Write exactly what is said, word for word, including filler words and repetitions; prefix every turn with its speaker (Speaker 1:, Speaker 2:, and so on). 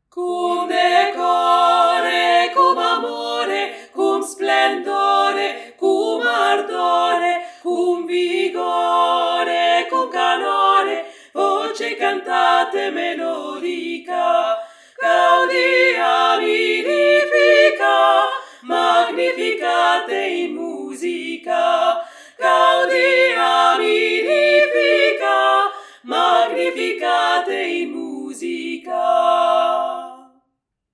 Speaker 1: Cum decore, cum amore, cum splendore, cum ardore, cum vigore, cum calore, voce cantate melodie.